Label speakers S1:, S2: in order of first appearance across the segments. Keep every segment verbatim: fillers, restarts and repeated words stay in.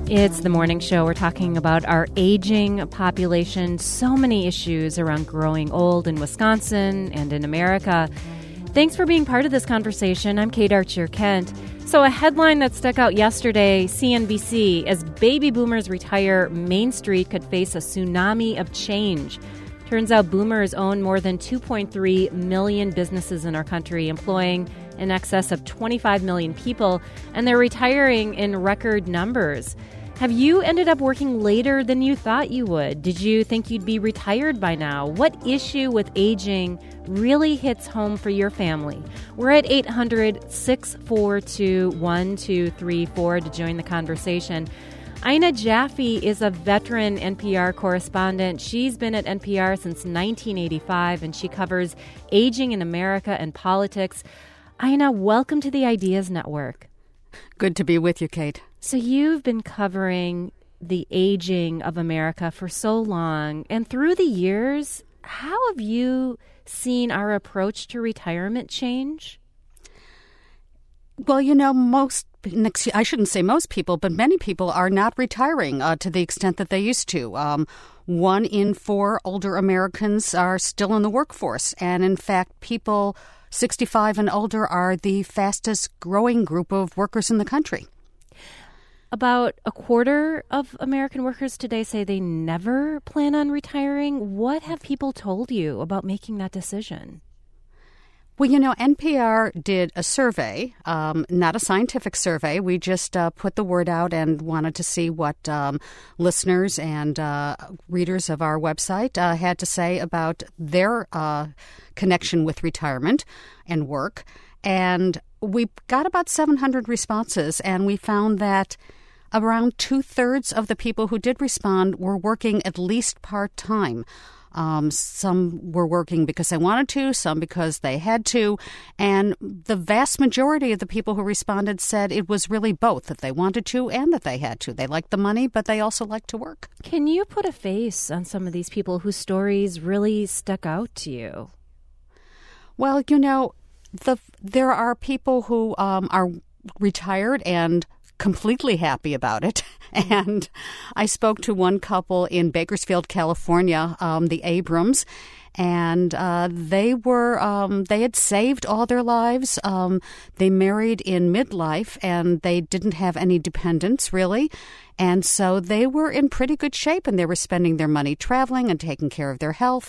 S1: It's the morning show. We're talking about our aging population, so many issues around growing old in Wisconsin and in America. Thanks for being part of this conversation. I'm Kate Archer-Kent. So a headline that stuck out yesterday, C N B C, as baby boomers retire, Main Street could face a tsunami of change. Turns out boomers own more than two point three million businesses in our country, employing in excess of twenty-five million people, and they're retiring in record numbers. Have you ended up working later than you thought you would? Did you think you'd be retired by now? What issue with aging really hits home for your family? We're at eight hundred, six four two, one two three four to join the conversation. Ina Jaffe is a veteran N P R correspondent. She's been at N P R since nineteen eighty-five, and she covers aging in America and politics. Ina, welcome to the Ideas Network.
S2: Good to be with you, Kate.
S1: So you've been covering the aging of America for so long, and through the years, how have you seen our approach to retirement change?
S2: Well, you know, most, I shouldn't say most people, but many people are not retiring uh, to the extent that they used to. Um, one in four older Americans are still in the workforce, and in fact, people sixty-five and older are the fastest growing group of workers in the country.
S1: About a quarter of American workers today say they never plan on retiring. What have people told you about making that decision?
S2: Well, you know, N P R did a survey, um, not a scientific survey. We just uh, put the word out and wanted to see what um, listeners and uh, readers of our website uh, had to say about their uh, connection with retirement and work. And we got about seven hundred responses, and we found that around two-thirds of the people who did respond were working at least part-time. Um, some were working because they wanted to, some because they had to. And the vast majority of the people who responded said it was really both, that they wanted to and that they had to. They liked the money, but they also liked to work.
S1: Can you put a face on some of these people whose stories really stuck out to you?
S2: Well, you know, the there are people who um, are retired and completely happy about it. And I spoke to one couple in Bakersfield, California, um, the Abrams, and uh, they were um, they had saved all their lives. Um, they married in midlife, and they didn't have any dependents, really. And so they were in pretty good shape, and they were spending their money traveling and taking care of their health.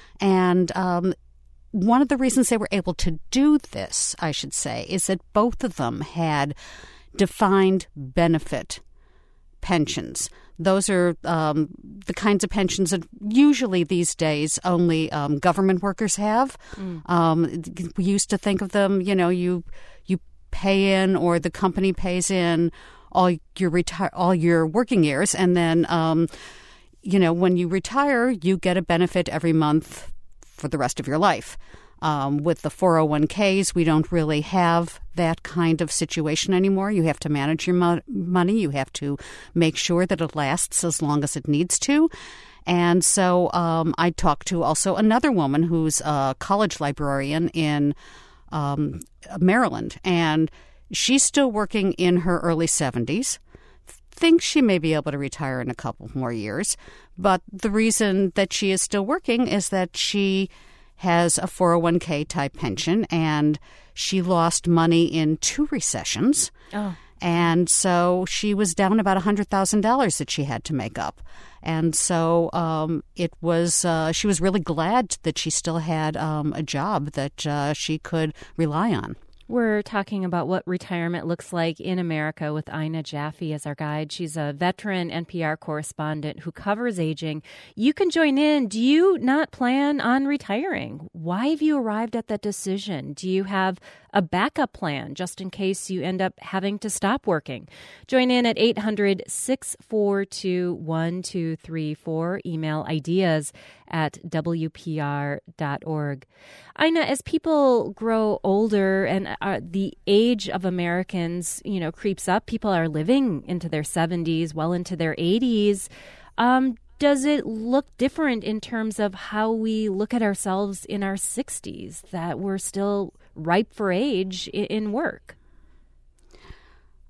S2: And um, one of the reasons they were able to do this, I should say, is that both of them had defined benefit pensions. Those are um, the kinds of pensions that usually these days only um, government workers have. Mm. Um, we used to think of them, you know, you you pay in or the company pays in all your retire all your working years, and then um, you know, when you retire, you get a benefit every month for the rest of your life. Um, with the four oh one k's, we don't really have that kind of situation anymore. You have to manage your mo- money. You have to make sure that it lasts as long as it needs to. And so um, I talked to also another woman who's a college librarian in um, Maryland, and she's still working in her early seventies. Thinks she may be able to retire in a couple more years. But the reason that she is still working is that she has a four oh one k type pension, and she lost money in two recessions. Oh. And so she was down about one hundred thousand dollars that she had to make up. And so um, it was uh, she was really glad that she still had um, a job that uh, she could rely on.
S1: We're talking about what retirement looks like in America with Ina Jaffe as our guide. She's a veteran N P R correspondent who covers aging. You can join in. Do you not plan on retiring? Why have you arrived at that decision? Do you have a backup plan just in case you end up having to stop working? Join in at eight hundred, six four two, one two three four. Email ideas at w p r dot org. Ina, as people grow older and uh, the age of Americans, you know, creeps up, people are living into their seventies, well into their eighties. Um, does it look different in terms of how we look at ourselves in our sixties, that we're still ripe for age in work?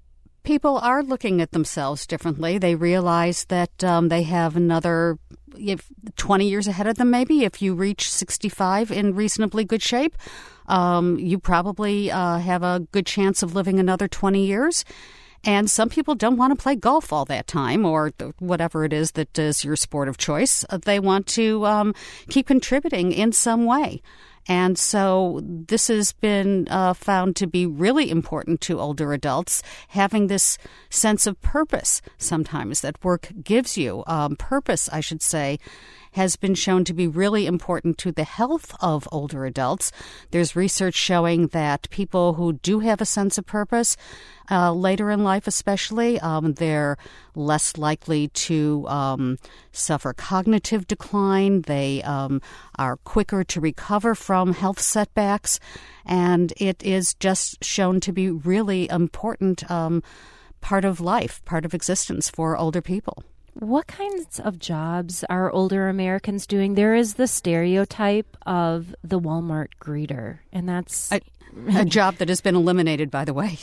S2: People are looking at themselves differently. They realize that um, they have another if twenty years ahead of them, maybe. If you reach sixty-five in reasonably good shape, um, you probably uh, have a good chance of living another twenty years. And some people don't want to play golf all that time or whatever it is that is your sport of choice. They want to um, keep contributing in some way. And so this has been uh, found to be really important to older adults, having this sense of purpose sometimes that work gives you. Um, purpose, I should say, has been shown to be really important to the health of older adults. There's research showing that people who do have a sense of purpose, uh, later in life especially, um, they're less likely to um, suffer cognitive decline. They um, are quicker to recover from health setbacks. And it is just shown to be really important um, part of life, part of existence for older people.
S1: What kinds of jobs are older Americans doing? There is the stereotype of the Walmart greeter, and that's
S2: a, a job that has been eliminated, by the way.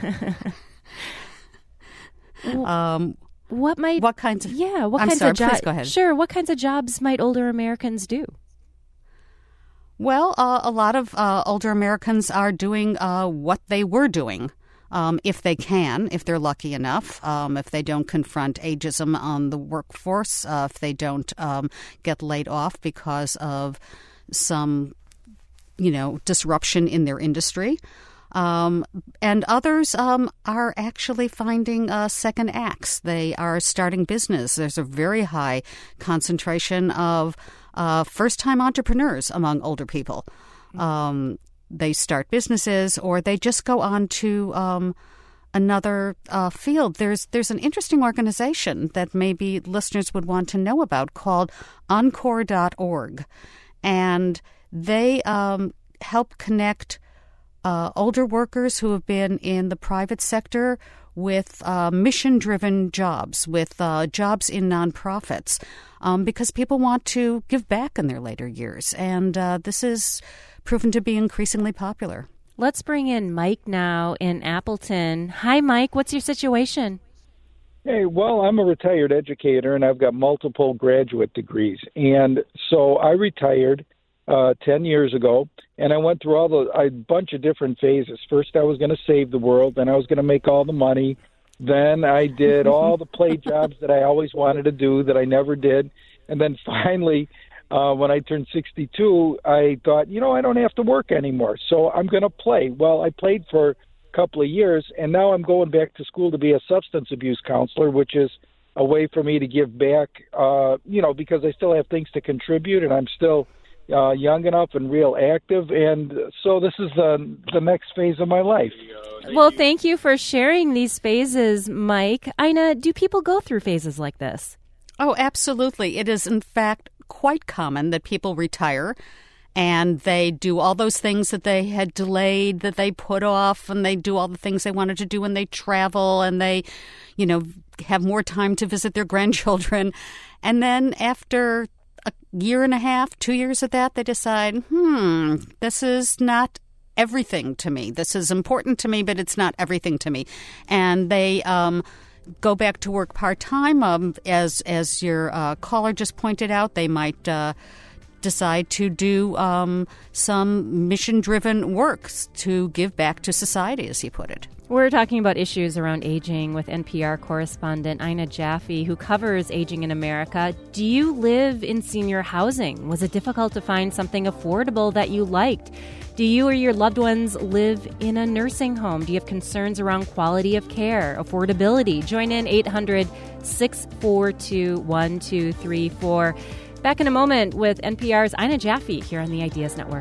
S2: um,
S1: what might
S2: what kinds of
S1: yeah? What
S2: I'm
S1: kinds
S2: sorry,
S1: of jobs?
S2: Please go ahead.
S1: Sure. What kinds of jobs might older Americans do?
S2: Well, uh, a lot of uh, older Americans are doing uh, what they were doing. Um, if they can, if they're lucky enough, um, if they don't confront ageism on the workforce, uh, if they don't um, get laid off because of some, you know, disruption in their industry. Um, and others um, are actually finding uh, second acts. They are starting business. There's a very high concentration of uh, first-time entrepreneurs among older people. Um They start businesses, or they just go on to um, another uh, field. There's there's an interesting organization that maybe listeners would want to know about called Encore dot org, and they um, help connect uh, older workers who have been in the private sector with uh, mission-driven jobs, with uh, jobs in nonprofits, um, because people want to give back in their later years, and uh, this is proven to be increasingly popular.
S1: Let's bring in Mike now in Appleton. Hi, Mike. What's your situation?
S3: Hey, well, I'm a retired educator, and I've got multiple graduate degrees. And so I retired uh, ten years ago, and I went through all the a bunch of different phases. First, I was going to save the world, then I was going to make all the money. Then I did all the play jobs that I always wanted to do that I never did. And then finally, Uh, when I turned sixty-two, I thought, you know, I don't have to work anymore, so I'm going to play. Well, I played for a couple of years, and now I'm going back to school to be a substance abuse counselor, which is a way for me to give back, uh, you know, because I still have things to contribute, and I'm still uh, young enough and real active. And so this is the, the next phase of my life.
S1: Well, thank you for sharing these phases, Mike. Ina, do people go through phases like this?
S2: Oh, absolutely. It is, in fact, quite common that people retire and they do all those things that they had delayed, that they put off, and they do all the things they wanted to do, and they travel, and they, you know, have more time to visit their grandchildren. And then after a year and a half, two years of that, they decide, hmm, this is not everything to me. This is important to me, but it's not everything to me. And they um go back to work part-time. Um, as as your uh, caller just pointed out, they might uh, decide to do um, some mission-driven works to give back to society, as he put it.
S1: We're talking about issues around aging with N P R correspondent Ina Jaffe, who covers aging in America. Do you live in senior housing? Was it difficult to find something affordable that you liked? Do you or your loved ones live in a nursing home? Do you have concerns around quality of care, affordability? Join in eight hundred, six four two, one two three four. Back in a moment with N P R's Ina Jaffe here on the Ideas Network.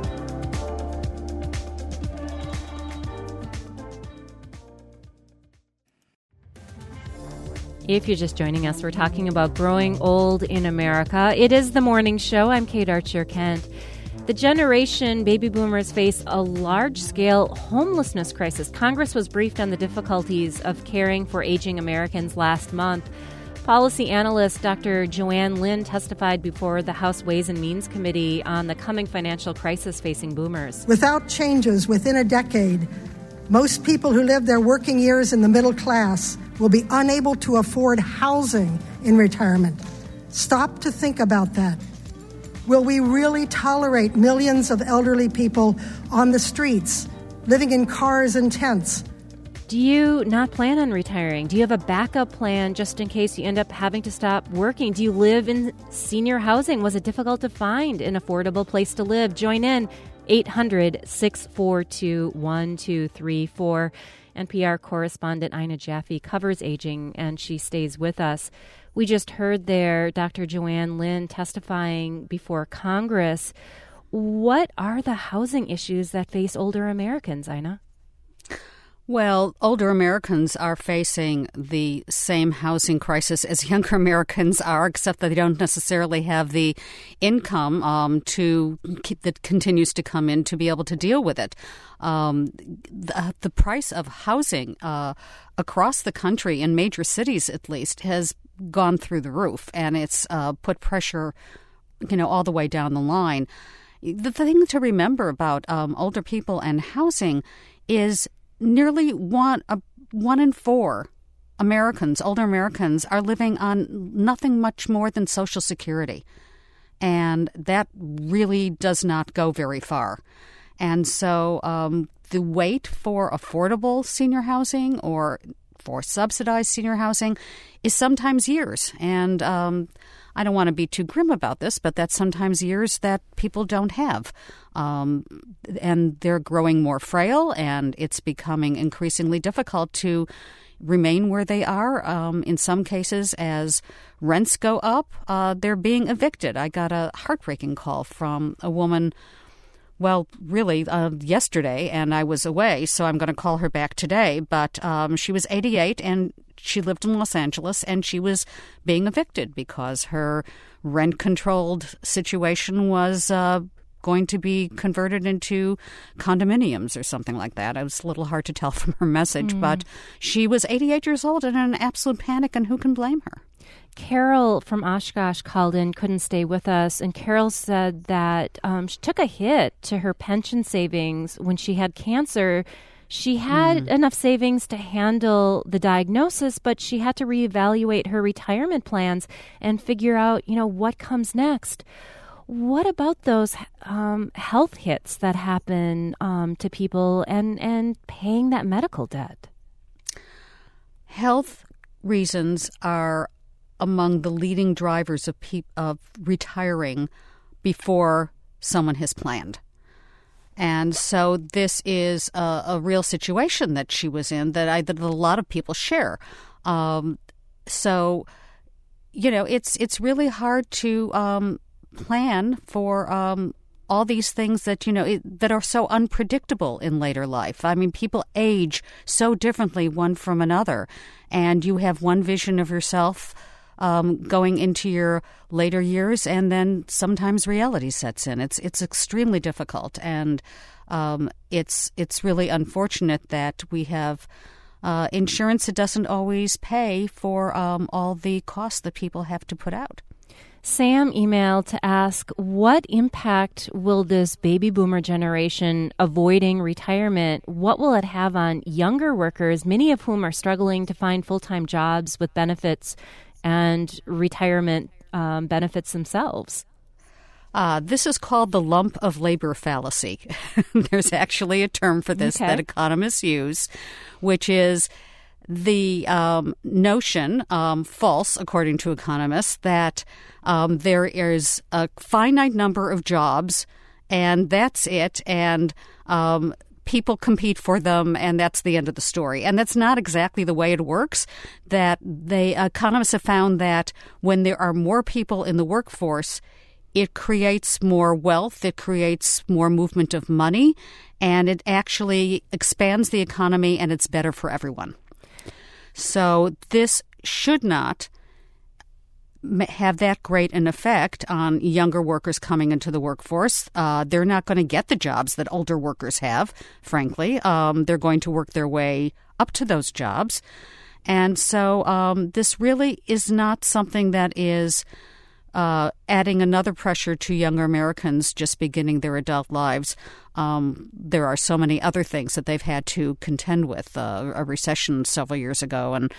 S1: If you're just joining us, we're talking about growing old in America. It is the morning show. I'm Kate Archer-Kent. The generation baby boomers face a large-scale homelessness crisis. Congress was briefed on the difficulties of caring for aging Americans last month. Policy analyst Doctor Joanne Lynn testified before the House Ways and Means Committee on the coming financial crisis facing boomers.
S4: Without changes within a decade, Most people who live their working years in the middle class will be unable to afford housing in retirement. Stop to think about that. Will we really tolerate millions of elderly people on the streets, living in cars and tents?
S1: Do you not plan on retiring? Do you have a backup plan just in case you end up having to stop working? Do you live in senior housing? Was it difficult to find an affordable place to live? Join in, eight hundred, six four two, one two three four. N P R correspondent Ina Jaffe covers aging, and she stays with us. We just heard there Doctor Joanne Lynn testifying before Congress. What are the housing issues that face older Americans, Ina?
S2: Well, older Americans are facing the same housing crisis as younger Americans are, except that they don't necessarily have the income um, to keep, that continues to come in to be able to deal with it. Um, the, the price of housing uh, across the country, in major cities at least, has gone through the roof, and it's uh, put pressure, you know, all the way down the line. The thing to remember about um, older people and housing is nearly one uh, one in four Americans, older Americans, are living on nothing much more than Social Security. And that really does not go very far. And so um, the wait for affordable senior housing or for subsidized senior housing is sometimes years. And um, I don't want to be too grim about this, but that's sometimes years that people don't have. Um, and they're growing more frail, and it's becoming increasingly difficult to remain where they are. Um, in some cases, as rents go up, uh, they're being evicted. I got a heartbreaking call from a woman, well, really, uh, yesterday, and I was away, so I'm going to call her back today. But um, she was eighty-eight, and she lived in Los Angeles, and she was being evicted because her rent-controlled situation was uh, going to be converted into condominiums or something like that. It was a little hard to tell from her message, mm. but she was eighty-eight years old and in an absolute panic, and who can blame her?
S1: Carol from Oshkosh called in, couldn't stay with us, and Carol said that um, she took a hit to her pension savings when she had cancer. She had mm. enough savings to handle the diagnosis, but she had to reevaluate her retirement plans and figure out, you know, what comes next. What about those um, health hits that happen um, to people and, and paying that medical debt?
S2: Health reasons are among the leading drivers of, pe- of retiring before someone has planned. And so this is a, a real situation that she was in that, I, that a lot of people share. Um, so, you know, it's it's really hard to um, plan for um, all these things that, you know, it, that are so unpredictable in later life. I mean, people age so differently one from another, and you have one vision of yourself Um, going into your later years, and then sometimes reality sets in. It's it's extremely difficult, and um, it's it's really unfortunate that we have uh, insurance that doesn't always pay for um, all the costs that people have to put out.
S1: Sam emailed to ask, what impact will this baby boomer generation avoiding retirement, what will it have on younger workers, many of whom are struggling to find full-time jobs with benefits and retirement um, benefits themselves?
S2: Uh, this is called the lump of labor fallacy. There's actually a term for this okay. that economists use, which is the um, notion, um, false according to economists, that um, there is a finite number of jobs and that's it, and um, people compete for them, and that's the end of the story. And that's not exactly the way it works. That they economists have found that when there are more people in the workforce, it creates more wealth, it creates more movement of money, and it actually expands the economy, and it's better for everyone. So this should not have that great an effect on younger workers coming into the workforce. Uh, they're not going to get the jobs that older workers have, frankly. Um, they're going to work their way up to those jobs. And so um, this really is not something that is uh, adding another pressure to younger Americans just beginning their adult lives. Um, there are so many other things that they've had to contend with. Uh, a recession several years ago, and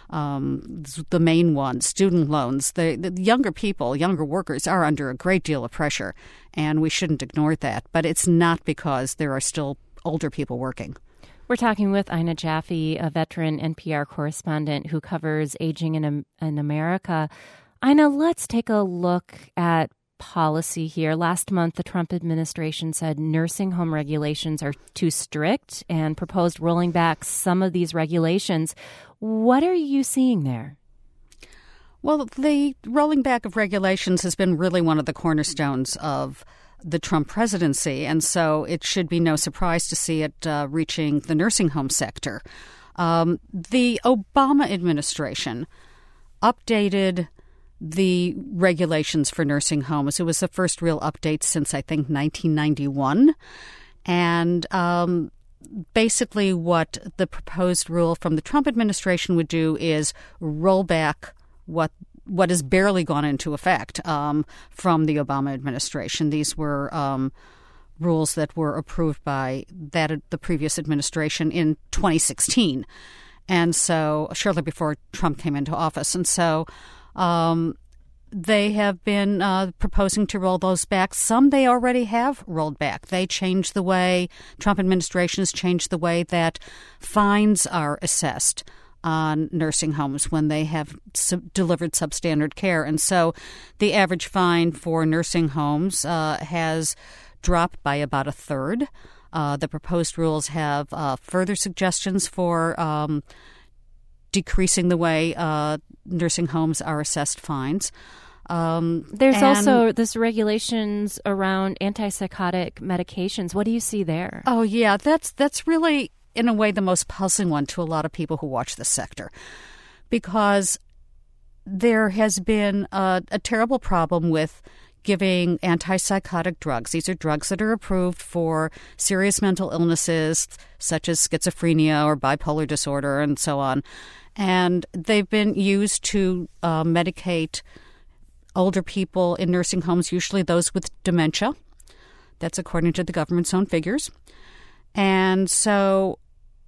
S2: um, the main one, student loans. The, the younger people, younger workers are under a great deal of pressure, and we shouldn't ignore that. But it's not because there are still older people working.
S1: We're talking with Ina Jaffe, a veteran N P R correspondent who covers aging in, in America. Ina, let's take a look at policy here. Last month, the Trump administration said nursing home regulations are too strict and proposed rolling back some of these regulations. What are you seeing there?
S2: Well, the rolling back of regulations has been really one of the cornerstones of the Trump presidency, and so it should be no surprise to see it uh, reaching the nursing home sector. Um, the Obama administration updated the regulations for nursing homes. It was the first real update since, I think, nineteen ninety-one. And um, basically what the proposed rule from the Trump administration would do is roll back what what has barely gone into effect um, from the Obama administration. These were um, rules that were approved by that the previous administration in twenty sixteen, and so shortly before Trump came into office. And so um, they have been uh, proposing to roll those back. Some they already have rolled back. They changed the way, Trump administration has changed the way that fines are assessed on nursing homes when they have sub- delivered substandard care. And so the average fine for nursing homes uh, has dropped by about a third. Uh, the proposed rules have uh, further suggestions for um, decreasing the way uh, nursing homes are assessed fines. Um,
S1: There's
S2: and,
S1: also this regulations around antipsychotic medications. What do you see there?
S2: Oh, yeah, that's that's really, in a way, the most puzzling one to a lot of people who watch this sector, because there has been a, a terrible problem with giving antipsychotic drugs. These are drugs that are approved for serious mental illnesses such as schizophrenia or bipolar disorder and so on. And they've been used to uh, medicate older people in nursing homes, usually those with dementia. That's according to the government's own figures. And so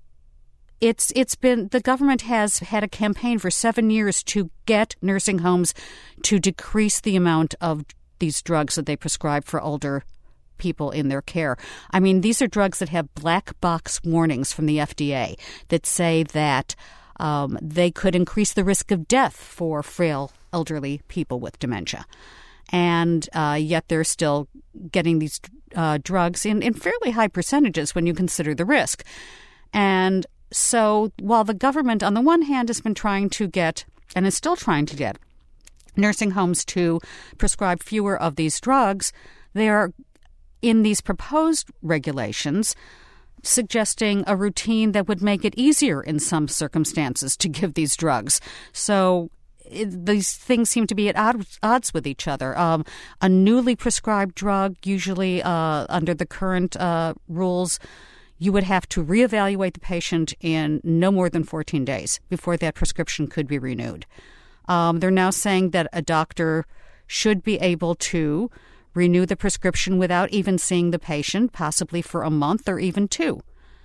S2: it's it's been the government has had a campaign for seven years to get nursing homes to decrease the amount of these drugs that they prescribe for older people in their care. I mean, these are drugs that have black box warnings from the F D A that say that um, they could increase the risk of death for frail elderly people with dementia. And uh, yet they're still getting these uh, drugs in, in fairly high percentages when you consider the risk. And so while the government, on the one hand, has been trying to get, and is still trying to get, nursing homes to prescribe fewer of these drugs, they are, in these proposed regulations, suggesting a routine that would make it easier in some circumstances to give these drugs. So it, these things seem to be at odds, odds with each other. Um, a newly prescribed drug, usually uh, under the current uh, rules, you would have to reevaluate the patient in no more than fourteen days before that prescription could be renewed. Um, they're now saying that a doctor should be able to renew the prescription without even seeing the patient, possibly for a month or even two.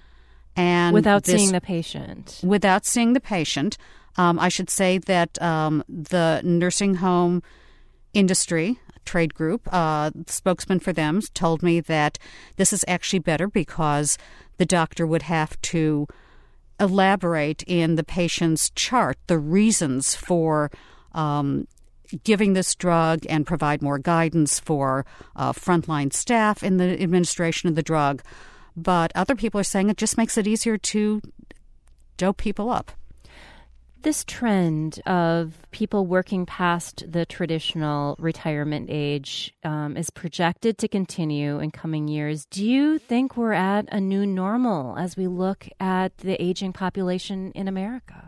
S2: And
S1: without
S2: this,
S1: seeing the patient.
S2: Without seeing the patient. Um, I should say that um, the nursing home industry trade group, uh, spokesman for them, told me that this is actually better because the doctor would have to elaborate in the patient's chart the reasons for um, giving this drug and provide more guidance for uh, frontline staff in the administration of the drug. But other people are saying it just makes it easier to dope people up.
S1: This trend of people working past the traditional retirement age um, is projected to continue in coming years. Do you think we're at a new normal as we look at the aging population in America?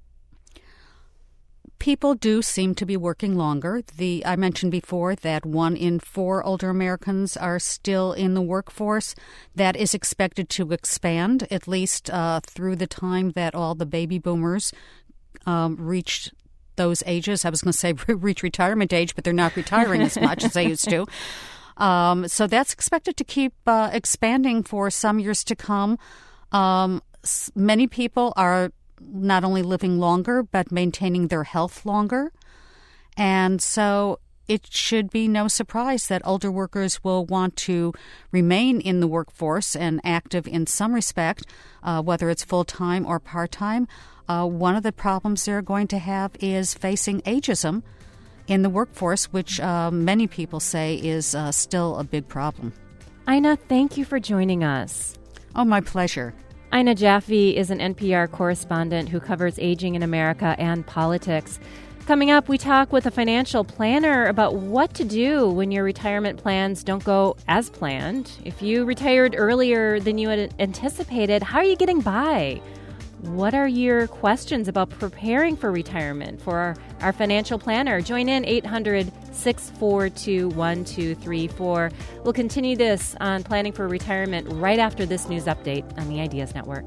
S2: People do seem to be working longer. The I mentioned before that one in four older Americans are still in the workforce. That is expected to expand, at least uh, through the time that all the baby boomers um, reached those ages. I was going to say reach retirement age, but they're not retiring as much as they used to. Um, so that's expected to keep uh, expanding for some years to come. Um, many people are not only living longer, but maintaining their health longer. And so it should be no surprise that older workers will want to remain in the workforce and active in some respect, uh, whether it's full-time or part-time. Uh, one of the problems they're going to have is facing ageism in the workforce, which uh, many people say is uh, still a big problem.
S1: Ina, thank you for joining us.
S2: Oh, my pleasure.
S1: Ina Jaffe is an N P R correspondent who covers aging in America and politics. Coming up, we talk with a financial planner about what to do when your retirement plans don't go as planned. If you retired earlier than you had anticipated, how are you getting by? What are your questions about preparing for retirement? For our, our financial planner, join in eight hundred, six four two, one two three four. We'll continue this on planning for retirement right after this news update on the Ideas Network.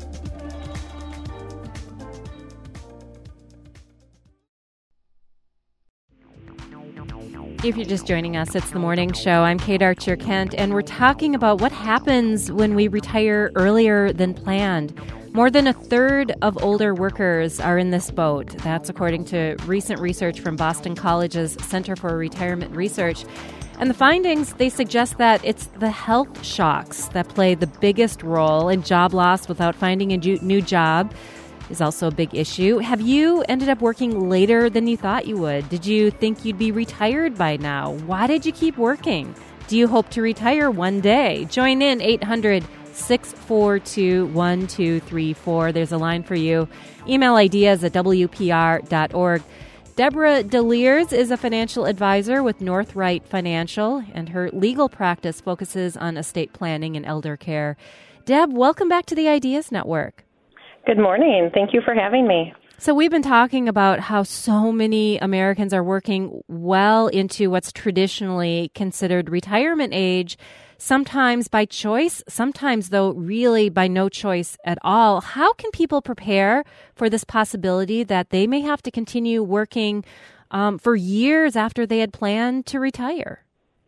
S1: If you're just joining us, it's The Morning Show. I'm Kate Archer Kent, and we're talking about what happens when we retire earlier than planned. More than a third of older workers are in this boat. That's according to recent research from Boston College's Center for Retirement Research. And the findings, they suggest that it's the health shocks that play the biggest role in job loss without finding a new job. Is also a big issue. Have you ended up working later than you thought you would? Did you think you'd be retired by now? Why did you keep working? Do you hope to retire one day? Join in eight hundred, six four two, one two three four. There's a line for you. Email ideas at w p r dot org. Deborah DeLeers is a financial advisor with Northright Financial, and her legal practice focuses on estate planning and elder care. Deb, welcome back to the Ideas Network.
S5: Good morning. Thank you for having me.
S1: So we've been talking about how so many Americans are working well into what's traditionally considered retirement age, sometimes by choice, sometimes, though, really by no choice at all. How can people prepare for this possibility that they may have to continue working um, for years after they had planned to retire?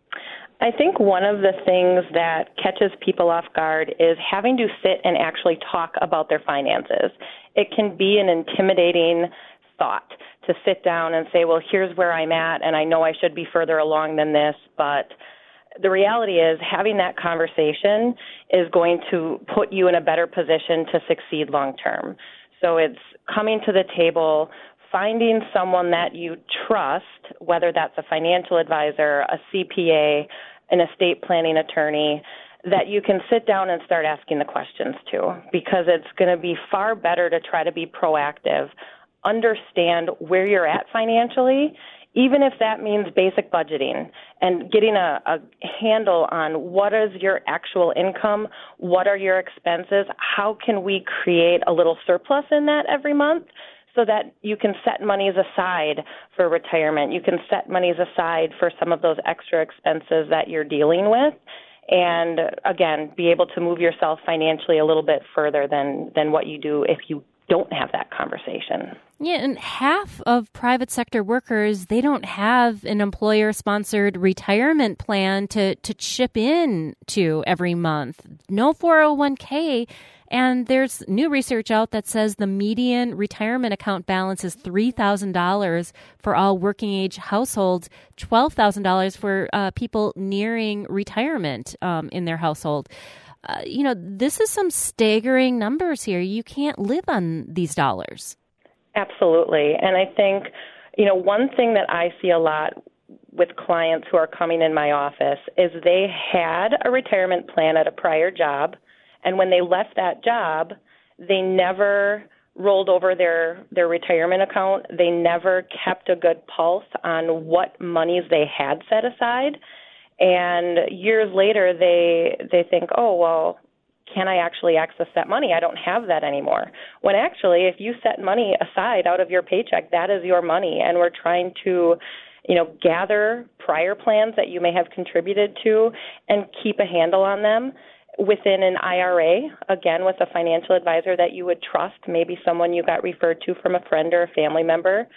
S5: I think one of the things that catches people off guard is having to sit and actually talk about their finances. It can be an intimidating thought to sit down and say, well, here's where I'm at, and I know I should be further along than this, but the reality is having that conversation is going to put you in a better position to succeed long term. So it's coming to the table, finding someone that you trust, whether that's a financial advisor, a C P A, an estate planning attorney, that you can sit down and start asking the questions to, because it's going to be far better to try to be proactive, understand where you're at financially, even if that means basic budgeting and getting a, a handle on what is your actual income, what are your expenses, how can we create a little surplus in that every month, so that you can set monies aside for retirement. You can set monies aside for some of those extra expenses that you're dealing with. And again, be able to move yourself financially a little bit further than, than what you do if you don't have that conversation.
S1: Yeah, and half of private sector workers, they don't have an employer-sponsored retirement plan to, to chip in to every month. No four oh one k. And there's new research out that says the median retirement account balance is three thousand dollars for all working-age households, twelve thousand dollars for uh, people nearing retirement um, in their household. Uh, you know, this is some staggering numbers here. You can't live on these dollars.
S5: Absolutely. And I think, you know, one thing that I see a lot with clients who are coming in my office is they had a retirement plan at a prior job, and when they left that job, they never rolled over their, their retirement account. They never kept a good pulse on what monies they had set aside. And years later, they they think, oh, well, can I actually access that money? I don't have that anymore. When actually, if you set money aside out of your paycheck, that is your money. And we're trying to, you know, gather prior plans that you may have contributed to and keep a handle on them within an I R A, again, with a financial advisor that you would trust, maybe someone you got referred to from a friend or a family member.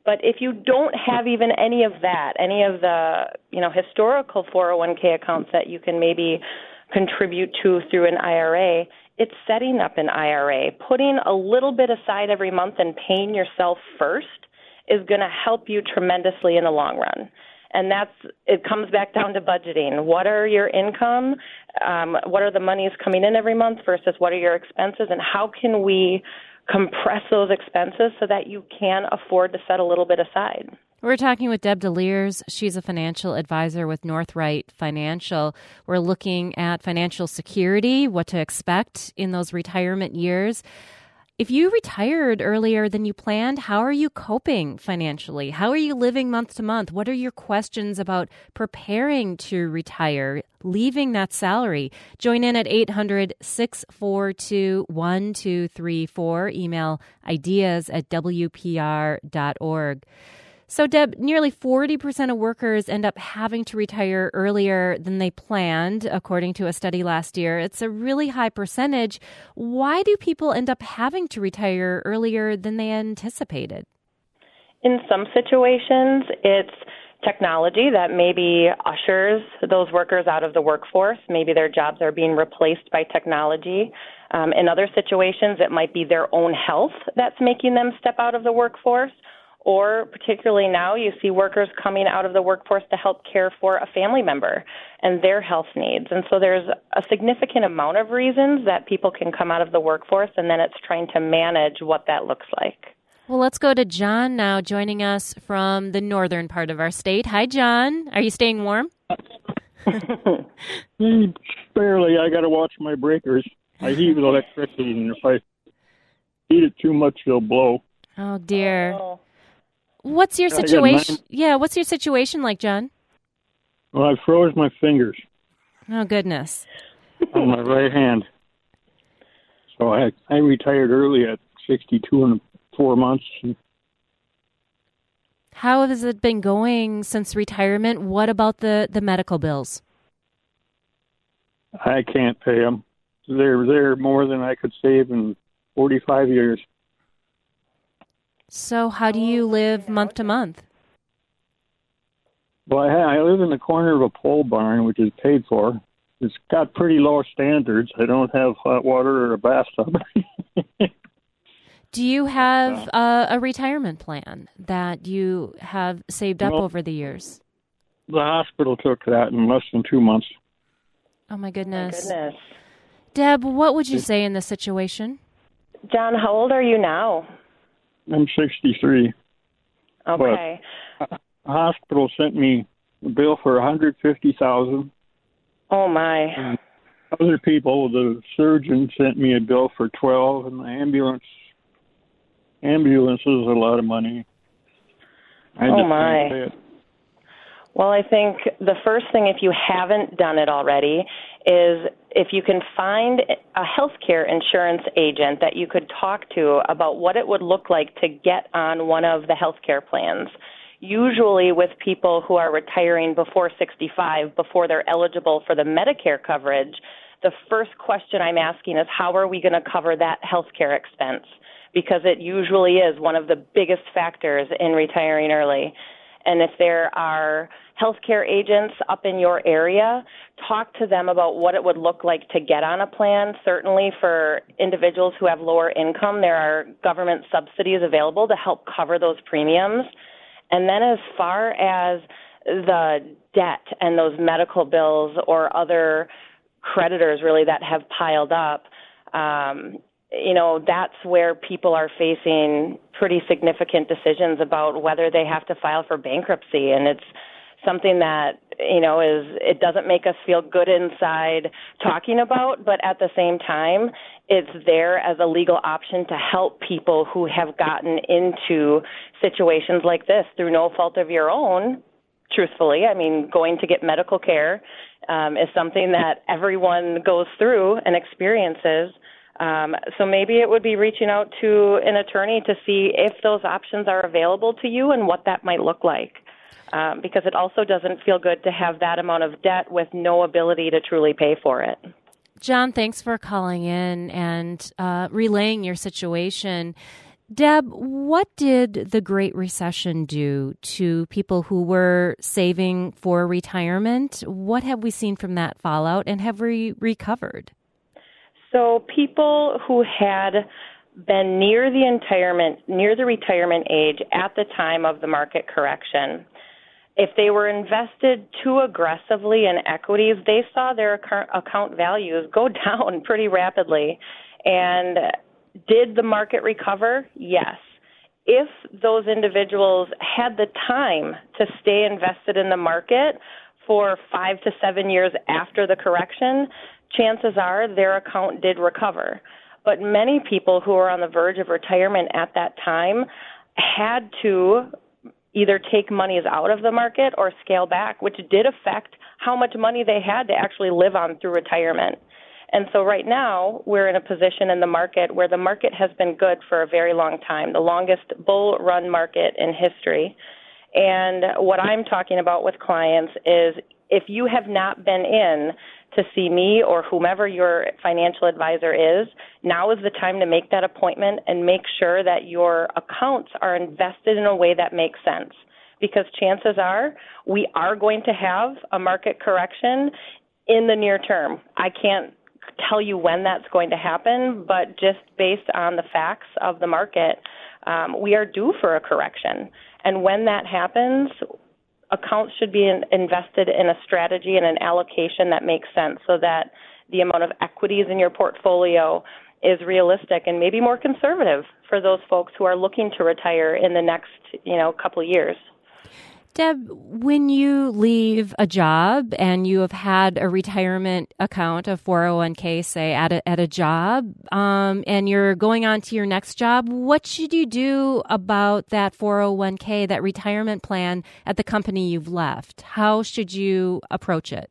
S5: But if you don't have even any of that, any of the, you know, historical four oh one k accounts that you can maybe contribute to through an I R A, it's setting up an I R A. Putting a little bit aside every month and paying yourself first is going to help you tremendously in the long run. And that's, it comes back down to budgeting. What are your income? Um, what are the monies coming in every month versus what are your expenses? And how can we compress those expenses so that you can afford to set a little bit aside?
S1: We're talking with Deb DeLeers. She's a financial advisor with Northright Financial. We're looking at financial security, what to expect in those retirement years. If you retired earlier than you planned, how are you coping financially? How are you living month to month? What are your questions about preparing to retire, leaving that salary? Join in at eight hundred, six four two, one two three four. Email ideas at w p r dot org. So, Deb, nearly forty percent of workers end up having to retire earlier than they planned, according to a study last year. It's a really high percentage. Why do people end up having to retire earlier than they anticipated?
S5: In some situations, it's technology that maybe ushers those workers out of the workforce. Maybe their jobs are being replaced by technology. Um, in other situations, it might be their own health that's making them step out of the workforce. Or particularly now, you see workers coming out of the workforce to help care for a family member and their health needs. And so there's a significant amount of reasons that people can come out of the workforce, and then it's trying to manage what that looks like.
S1: Well, let's go to John now, joining us from the northern part of our state. Hi, John. Are you staying warm?
S6: Barely. I got to watch my breakers. I heat with electricity, and if I heat it too much, it'll blow.
S1: Oh, dear.
S5: Oh.
S1: What's your situation? Yeah, what's your situation like, John?
S6: Well, I froze my fingers.
S1: Oh, goodness.
S6: On my right hand. So I I retired early at sixty-two and four months.
S1: How has it been going since retirement? What about the, the medical bills?
S6: I can't pay them. They're, they're more than I could save in forty-five years.
S1: So how do you live month to month?
S6: Well, I, ha- I live in the corner of a pole barn, which is paid for. It's got pretty low standards. I don't have hot water or a bathtub.
S1: Do you have uh, a retirement plan that you have saved up
S6: no.
S1: over the years?
S6: The hospital took that in less than two months.
S1: Oh, my goodness.
S5: My goodness.
S1: Deb, what would you say in this situation?
S5: John, how old are you now?
S6: I'm sixty-three.
S5: Okay.
S6: But the hospital sent me a bill for one hundred fifty thousand dollars.
S5: Oh, my.
S6: And other people, the surgeon sent me a bill for twelve dollars, and the ambulance, ambulance is a lot of money. I
S5: oh,
S6: just
S5: my.
S6: can't pay it.
S5: Well, I think the first thing, if you haven't done it already, is if you can find a healthcare insurance agent that you could talk to about what it would look like to get on one of the healthcare plans. Usually with people who are retiring before sixty-five, before they're eligible for the Medicare coverage, the first question I'm asking is how are we going to cover that healthcare expense? Because it usually is one of the biggest factors in retiring early. And if there are healthcare agents up in your area, talk to them about what it would look like to get on a plan. Certainly for individuals who have lower income, there are government subsidies available to help cover those premiums. And then as far as the debt and those medical bills or other creditors really that have piled up, um, you know, that's where people are facing pretty significant decisions about whether they have to file for bankruptcy. And it's something that, you know, is, it doesn't make us feel good inside talking about, but at the same time, it's there as a legal option to help people who have gotten into situations like this through no fault of your own. Truthfully, I mean, going to get medical care um, is something that everyone goes through and experiences. Um, so maybe it would be reaching out to an attorney to see if those options are available to you and what that might look like. Um, because it also doesn't feel good to have that amount of debt with no ability to truly pay for it.
S1: John, thanks for calling in and uh, relaying your situation. Deb, what did the Great Recession do to people who were saving for retirement? What have we seen from that fallout, and have we recovered?
S5: So people who had been near the retirement, near the retirement age at the time of the market correction, if they were invested too aggressively in equities, they saw their account values go down pretty rapidly. And did the market recover? Yes. If those individuals had the time to stay invested in the market for five to seven years after the correction, chances are their account did recover. But many people who were on the verge of retirement at that time had to either take monies out of the market or scale back, which did affect how much money they had to actually live on through retirement. And so right now, we're in a position in the market where the market has been good for a very long time, the longest bull run market in history. And what I'm talking about with clients is if you have not been in to see me or whomever your financial advisor is, now is the time to make that appointment and make sure that your accounts are invested in a way that makes sense. Because chances are we are going to have a market correction in the near term. I can't tell you when that's going to happen, but just based on the facts of the market, um, we are due for a correction. And when that happens, accounts should be in, invested in a strategy and an allocation that makes sense so that the amount of equities in your portfolio is realistic and maybe more conservative for those folks who are looking to retire in the next, you know, couple of years.
S1: Deb, when you leave a job and you have had a retirement account, a four oh one k, say, at a, at a job, um, and you're going on to your next job, what should you do about that four oh one k, that retirement plan at the company you've left? How should you approach it?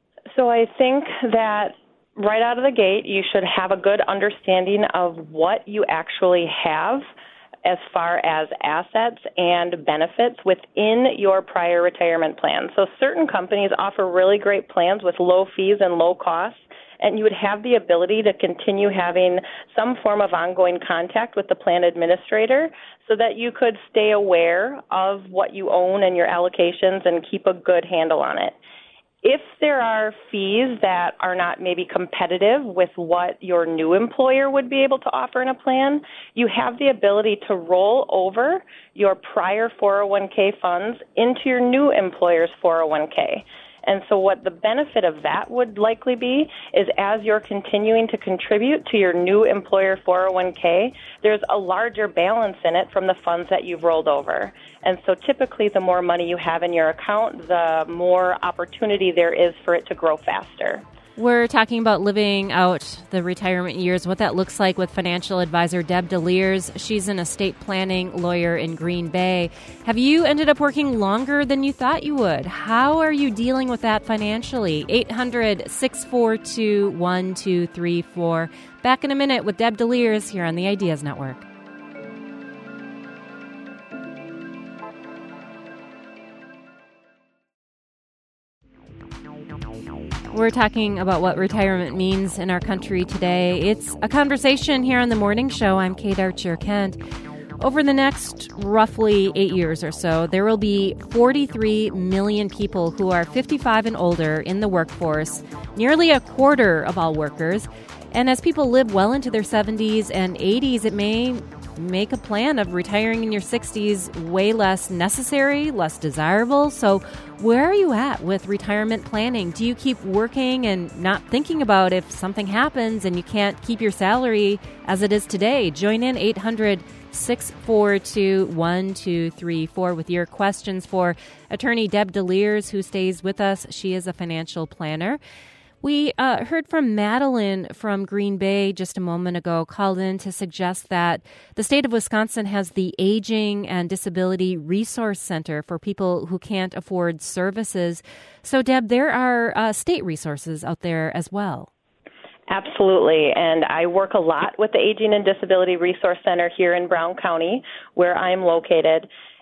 S5: So I think that right out of the gate, you should have a good understanding of what you actually have as far as assets and benefits within your prior retirement plan. So certain companies offer really great plans with low fees and low costs, and you would have the ability to continue having some form of ongoing contact with the plan administrator so that you could stay aware of what you own and your allocations and keep a good handle on it. If there are fees that are not maybe competitive with what your new employer would be able to offer in a plan, you have the ability to roll over your prior four oh one k funds into your new employer's four oh one k. And so what the benefit of that would likely be is as you're continuing to contribute to your new employer four oh one k, there's a larger balance in it from the funds that you've rolled over. And so typically the more money you have in your account, the more opportunity there is for it to grow faster.
S1: We're talking about living out the retirement years, what that looks like with financial advisor Deb DeLeers. She's an estate planning lawyer in Green Bay. Have you ended up working longer than you thought you would? How are you dealing with that financially? eight hundred, six four two, one two three four. Back in a minute with Deb DeLeers here on the Ideas Network. We're talking about what retirement means in our country today. It's a conversation here on the morning show. I'm Kate Archer-Kent. Over the next roughly eight years or so, there will be forty-three million people who are fifty-five and older in the workforce, nearly a quarter of all workers. And as people live well into their seventies and eighties, it may make a plan of retiring in your sixties way less necessary, less desirable. So where are you at with retirement planning? Do you keep working and not thinking about if something happens and you can't keep your salary as it is today? Join in eight hundred, six four two, one two three four with your questions for attorney Deb DeLeers, who stays with us. She is a financial planner. We uh, heard from Madeline from Green Bay just a moment ago, called in to suggest that the state of Wisconsin has the Aging and Disability Resource Center for people who can't afford services. So, Deb, there are uh, state resources out there as well.
S5: Absolutely, and I work a lot with the Aging and Disability Resource Center here in Brown County, where I'm located.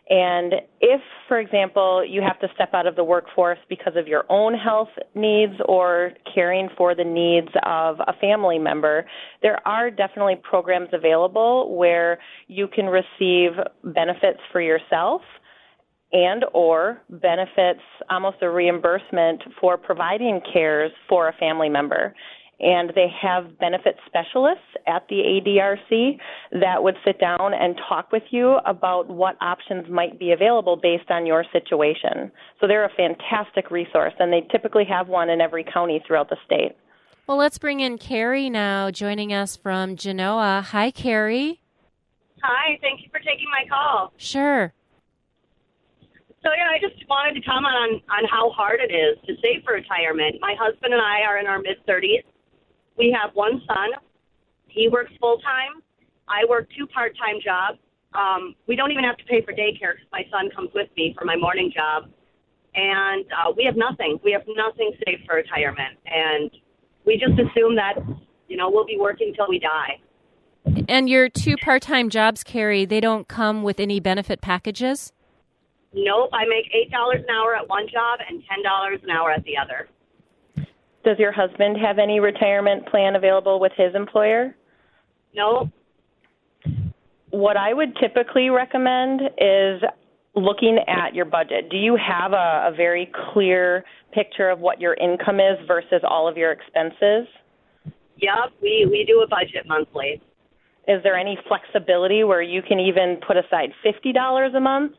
S5: And if, for example, you have to step out of the workforce because of your own health needs or caring for the needs of a family member, there are definitely programs available where you can receive benefits for yourself and or benefits, almost a reimbursement for providing cares for a family member. And they have benefit specialists at the A D R C that would sit down and talk with you about what options might be available based on your situation. So they're a fantastic resource, and they typically have one in every county throughout the state.
S1: Well, let's bring in Carrie now, joining us from Genoa. Hi, Carrie.
S7: Hi, thank you for taking my call.
S1: Sure.
S7: So, yeah, I just wanted to comment on, on how hard it is to save for retirement. My husband and I are in our mid-thirties. We have one son. He works full-time. I work two part-time jobs. Um, we don't even have to pay for daycare because my son comes with me for my morning job. And uh, we have nothing. We have nothing saved for retirement. And we just assume that, you know, we'll be working till we die.
S1: And your two part-time jobs, Carrie, they don't come with any benefit packages?
S7: Nope. I make eight dollars an hour at one job and ten dollars an hour at the other.
S5: Does your husband have any retirement plan available with his employer?
S7: No.
S5: What I would typically recommend is looking at your budget. Do you have a, a very clear picture of what your income is versus all of your expenses?
S7: Yep, we, we do a budget monthly.
S5: Is there any flexibility where you can even put aside fifty dollars a month?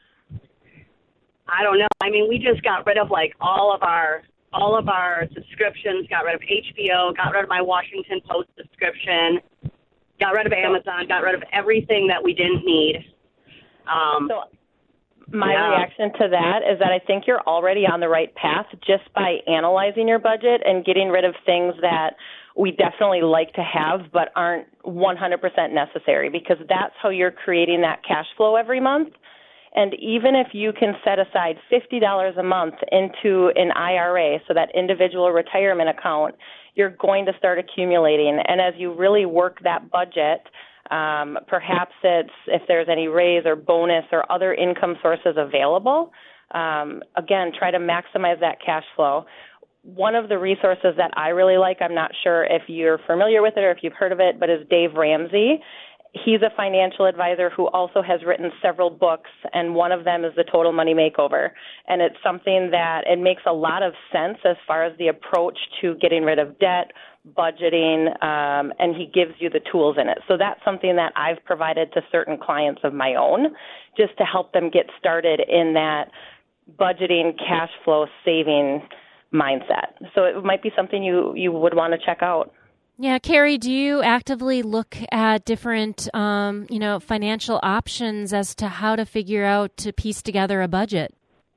S7: I don't know. I mean, we just got rid of like all of our all of our subscriptions, got rid of H B O, got rid of my Washington Post subscription, got rid of Amazon, got rid of everything that we didn't need. Um,
S5: so my
S7: yeah.
S5: reaction to that is that I think you're already on the right path just by analyzing your budget and getting rid of things that we definitely like to have but aren't one hundred percent necessary, because that's how you're creating that cash flow every month. And even if you can set aside fifty dollars a month into an I R A, so that individual retirement account, you're going to start accumulating. And as you really work that budget, um, perhaps it's if there's any raise or bonus or other income sources available, um, again, try to maximize that cash flow. One of the resources that I really like, I'm not sure if you're familiar with it or if you've heard of it, but is Dave Ramsey. He's a financial advisor who also has written several books, and one of them is The Total Money Makeover. And it's something that it makes a lot of sense as far as the approach to getting rid of debt, budgeting, um, and he gives you the tools in it. So that's something that I've provided to certain clients of my own just to help them get started in that budgeting, cash flow, saving mindset. So it might be something you, you would want to check out.
S1: Yeah, Carrie, do you actively look at different, um, you know, financial options as to how to figure out to piece together a budget?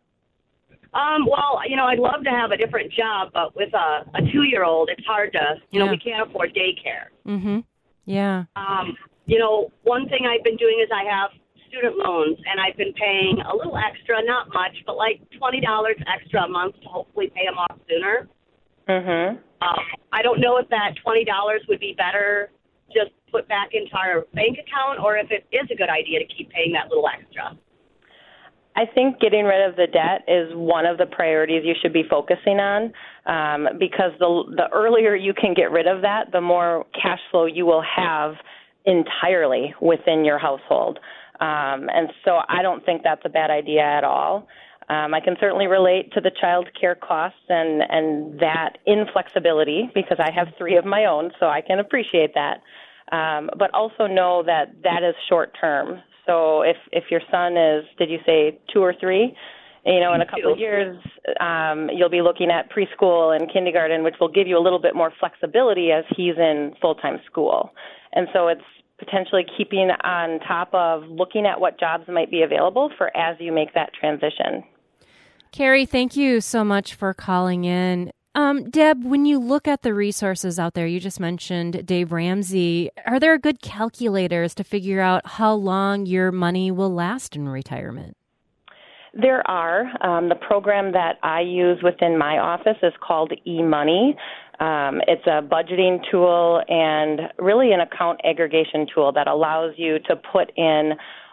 S7: Um, well, you know, I'd love to have a different job, but with a, a two-year-old, it's hard to, you know,
S1: yeah.
S7: we can't afford daycare.
S1: Mm-hmm. Yeah.
S7: Um, you know, one thing I've been doing is I have student loans, and I've been paying a little extra, not much, but like twenty dollars extra a month to hopefully pay them off sooner.
S5: Mm-hmm.
S7: Um, I don't know if that twenty dollars would be better just put back into our bank account, or if it is a good idea to keep paying that little extra.
S5: I think getting rid of the debt is one of the priorities you should be focusing on, um, because the the earlier you can get rid of that, the more cash flow you will have entirely within your household. Um, and so I don't think that's a bad idea at all. Um, I can certainly relate to the child care costs and, and that inflexibility because I have three of my own, so I can appreciate that. Um, but also know that that is short term. So if, if your son is, did you say two or three? You know, in a couple of years, um, you'll be looking at preschool and kindergarten, which will give you a little bit more flexibility as he's in full-time school. And so it's potentially keeping on top of looking at what jobs might be available for as you make that transition.
S1: Carrie, thank you so much for calling in. Um, Deb, when you look at the resources out there, you just mentioned Dave Ramsey, are there good calculators to figure out how long your money will last in retirement?
S5: There are. Um, the program that I use within my office is called eMoney. Um, it's a budgeting tool and really an account aggregation tool that allows you to put in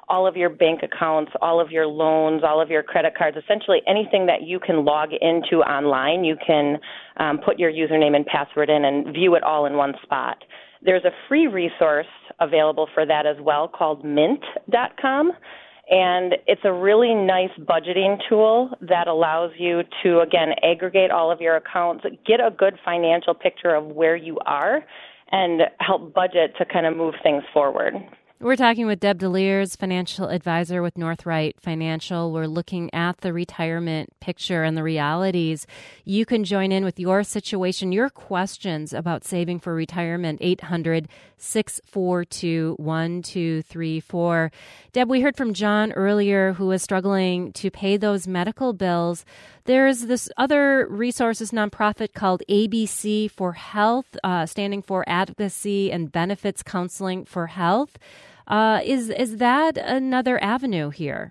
S5: all of your bank accounts, all of your loans, all of your credit cards, essentially anything that you can log into online, you can um, put your username and password in and view it all in one spot. There's a free resource available for that as well called mint dot com. And it's a really nice budgeting tool that allows you to, again, aggregate all of your accounts, get a good financial picture of where you are, and help budget to kind of move things forward.
S1: We're talking with Deb Delires, financial advisor with Northright Financial. We're looking at the retirement picture and the realities. You can join in with your situation, your questions about saving for retirement, eight hundred, six four two, one two three four. Deb, we heard from John earlier who was struggling to pay those medical bills. There's this other resources nonprofit called A B C for Health, uh, standing for Advocacy and Benefits Counseling for Health. Uh, is is that another avenue here?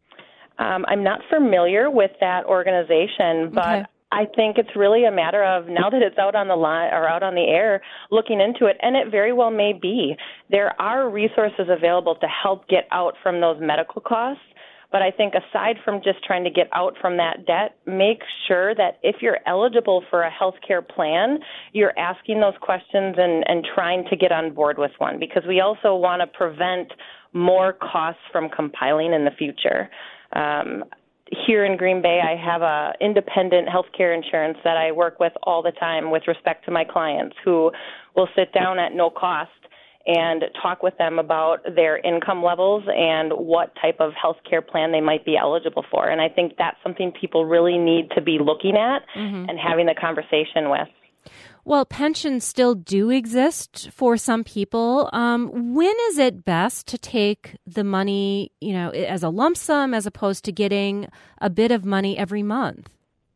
S5: Um, I'm not familiar with that organization, but okay. I think it's really a matter of, now that it's out on the line or out on the air, looking into it, and it very well may be. There are resources available to help get out from those medical costs. But I think aside from just trying to get out from that debt, make sure that if you're eligible for a health care plan, you're asking those questions and, and trying to get on board with one, because we also want to prevent more costs from compiling in the future. Um, here in Green Bay, I have a independent health care insurance that I work with all the time with respect to my clients, who will sit down at no cost and talk with them about their income levels and what type of health care plan they might be eligible for. And I think that's something people really need to be looking at mm-hmm. and having the conversation with.
S1: Well, pensions still do exist for some people. Um, when is it best to take the money, you know, as a lump sum as opposed to getting a bit of money every month?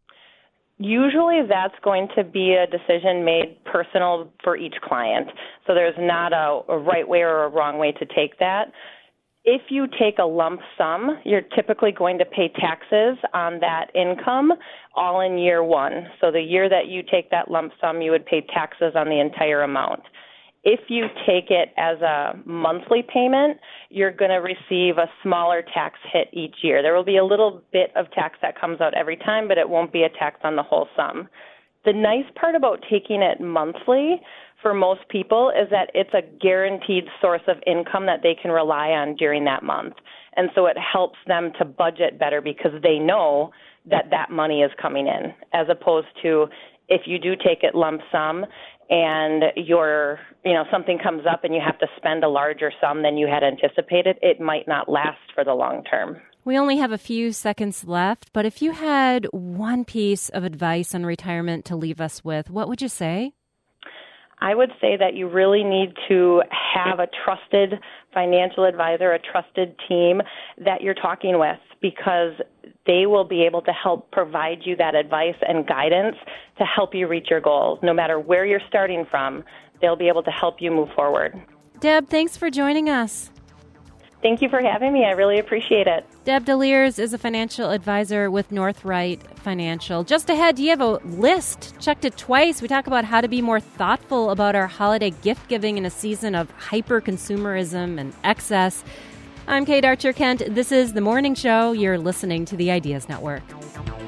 S5: Usually that's going to be a decision made personal for each client. So there's not a, a right way or a wrong way to take that. If you take a lump sum, you're typically going to pay taxes on that income all in year one. So the year that you take that lump sum, you would pay taxes on the entire amount. If you take it as a monthly payment, you're going to receive a smaller tax hit each year. There will be a little bit of tax that comes out every time, but it won't be a tax on the whole sum. The nice part about taking it monthly for most people is that it's a guaranteed source of income that they can rely on during that month. And so it helps them to budget better because they know that that money is coming in, as opposed to if you do take it lump sum and your, you know, something comes up and you have to spend a larger sum than you had anticipated, it might not last for the long term.
S1: We only have a few seconds left, but if you had one piece of advice on retirement to leave us with, what would you say?
S5: I would say that you really need to have a trusted financial advisor, a trusted team that you're talking with, because they will be able to help provide you that advice and guidance to help you reach your goals. No matter where you're starting from, they'll be able to help you move forward. Deb, thanks for joining us. Thank you for having me. I really appreciate it. Deb Delires is a financial advisor with Northright Financial. Just ahead, do you have a list? Checked it twice. We talk about how to be more thoughtful about our holiday gift giving in a season of hyper-consumerism and excess. I'm Kate Archer-Kent. This is The Morning Show. You're listening to the Ideas Network.